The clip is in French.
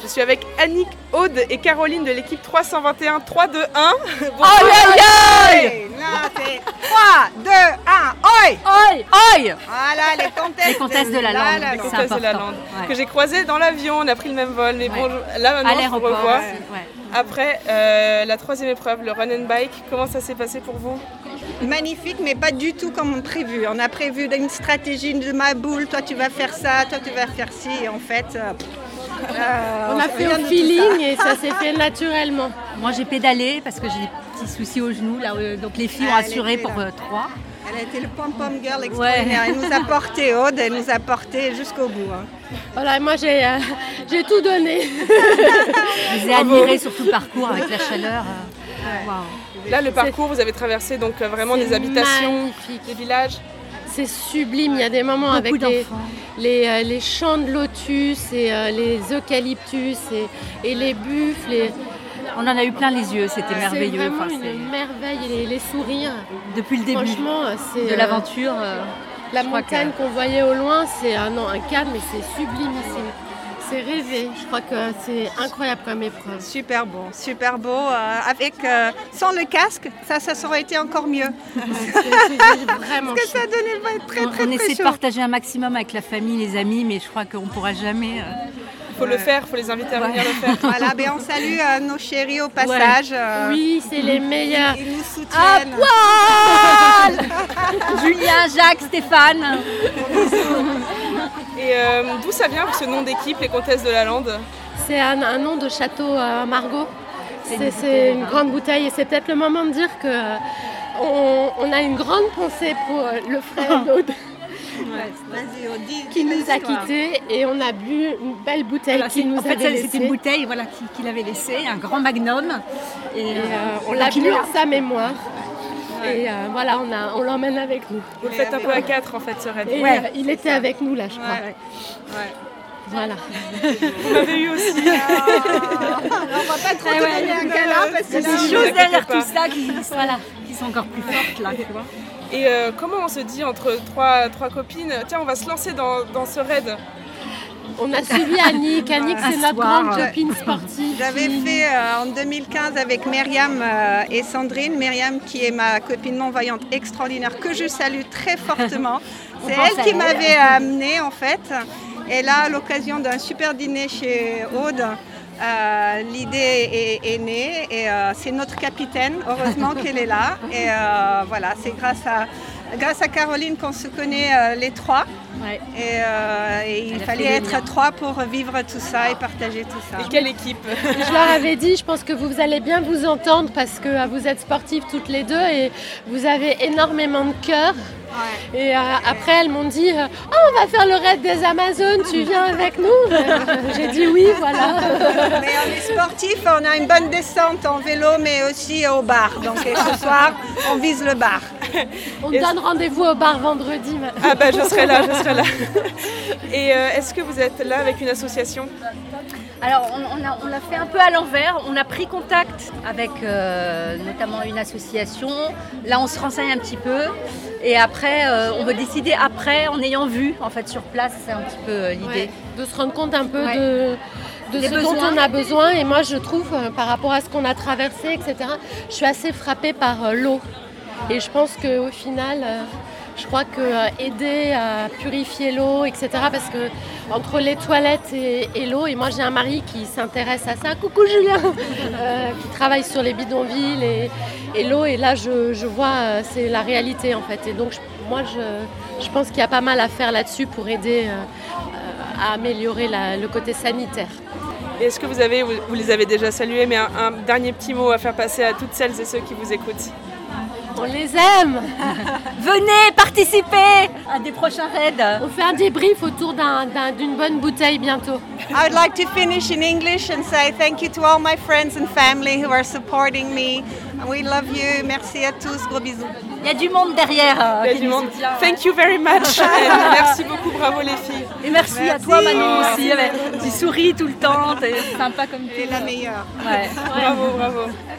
Je suis avec Annick, Aude et Caroline de l'équipe 321 3-2-1. Aïe aïe aïe! Là, c'est 3, 2, 1, oi! Oi! Oi! Voilà, les comtesses de la Lande. Les C'est comtesses de la important. Lande, Ouais. que j'ai croisées dans l'avion, on a pris le même vol, mais bon, là maintenant À je vous l'aéroport revois. aussi, ouais. Après, la troisième épreuve, le run and bike, comment ça s'est passé pour vous? Magnifique, mais pas du tout comme prévu. On a prévu une stratégie de ma boule, toi tu vas faire ça, toi tu vas faire ci, et en fait... On a fait rien au de tout feeling et ça s'est fait naturellement. Moi j'ai pédalé parce que j'ai des petits soucis au genou. Là, donc les filles ont Ah, elle assuré était pour là. 3. Elle a été le pom-pom girl extraordinaire. Elle nous a porté, Aude, elle nous a porté jusqu'au bout. Hein. Voilà, moi j'ai tout donné. Je les ai admirés sur tout le parcours avec la chaleur. Waouh. Là, le parcours, vous avez traversé donc vraiment C'est des habitations, magnifique. des villages. C'est sublime, il y a des moments avec Beaucoup d'enfants. les champs de lotus et les eucalyptus et les buffles. On en a eu plein les yeux, c'était merveilleux. C'est vraiment Enfin, une merveille, et les sourires. depuis le début Franchement, c'est de l'aventure. la je crois montagne qu'on voyait au loin, c'est un cadre, mais c'est sublimissime. C'est rêvé. Je crois que c'est incroyable comme épreuve. Super beau. Sans le casque, ça aurait été encore mieux. C'est vraiment Parce que ça chouette. donnait très On très essaie de chaud. partager un maximum avec la famille, les amis, mais je crois qu'on ne pourra jamais. Il faut le faire, il faut les inviter à venir le faire. Voilà, ben on salue nos chéris au passage. Oui, c'est les meilleurs. Ils nous À soutiennent. poil Julien, Jacques, Stéphane. Et d'où ça vient ce nom d'équipe, les comtesses de la Lande? C'est un nom de château Margaux. C'est une grande bouteille et c'est peut-être le moment de dire que on a une grande pensée pour le frère d'Aude Vas-y, Aude, dis qui nous a l'histoire. quittés et on a bu une belle bouteille Voilà, qui nous en fait, avait c'était une laissée. bouteille qu'il avait laissée, un grand magnum. Et, Et, on l'a donc, il bu est là. en sa mémoire. Et voilà, on l'emmène avec nous. Vous le faites un peu à 4 en fait ce raid. Et Ouais. il était avec nous là, je crois. Ouais. Voilà. Vous m'avez eu aussi. On va pas trop te donner un câlin parce Il y a que des là, choses derrière pas. tout ça qui sont encore plus fortes là, tu vois. Et comment on se dit entre trois copines, tiens on va se lancer dans ce raid? On a suivi Annick. Annick, c'est notre soir, grande copine sportive. j'avais qui- fait en 2015 avec Myriam et Sandrine. Myriam qui est ma copine non-voyante extraordinaire que je salue très fortement. C'est pense elle à qui elle. m'avait amenée en fait. Et là, à l'occasion d'un super dîner chez Aude, l'idée est née et c'est notre capitaine. Heureusement qu'elle est là. Et voilà, c'est grâce à Caroline qu'on se connaît les trois. Ouais. Et il Elle a fallait fait le être lien. trois pour vivre tout ça et partager tout ça. Et quelle équipe? Je leur avais dit, je pense que vous allez bien vous entendre parce que vous êtes sportives toutes les deux et vous avez énormément de cœur. Et après, elles m'ont dit on va faire le raid des Amazones, tu viens avec nous? J'ai dit oui, voilà. Mais on est sportifs, on a une bonne descente en vélo, mais aussi au bar. Donc et ce soir, on vise le bar. On me donne rendez-vous au bar vendredi. Ah bah je serai là. Et est-ce que vous êtes là avec une association? Alors on l'a fait un peu à l'envers, on a pris contact avec notamment une association, là on se renseigne un petit peu et après on veut décider après en ayant vu en fait sur place, c'est un petit peu l'idée. Ouais, de se rendre compte un peu Ouais. de Des ce dont besoins. on a besoin. Et moi, je trouve, par rapport à ce qu'on a traversé, etc., je suis assez frappée par l'eau. Et je pense qu'au final, je crois que aider à purifier l'eau, etc., parce que entre les toilettes et l'eau, et moi j'ai un mari qui s'intéresse à ça, coucou Julien, qui travaille sur les bidonvilles et l'eau, et là je vois, c'est la réalité en fait. Et donc moi je pense qu'il y a pas mal à faire là-dessus pour aider à améliorer le côté sanitaire. Et est-ce que vous les avez déjà salués, mais un dernier petit mot à faire passer à toutes celles et ceux qui vous écoutent? On les aime. Venez participer à des prochains raids. On fait un débrief autour d'une bonne bouteille bientôt. I'd like to finish in English and say thank you to all my friends and family who are supporting me. We love you. Merci à tous. Gros bisous. Il y a du monde derrière. Il y a qui du nous monde. soutient, ouais. Thank you very much. And merci beaucoup, bravo les filles. Et merci à toi Manon aussi, tu souris tout le temps, t'es sympa comme Elle est la meilleure. Ouais. Bravo.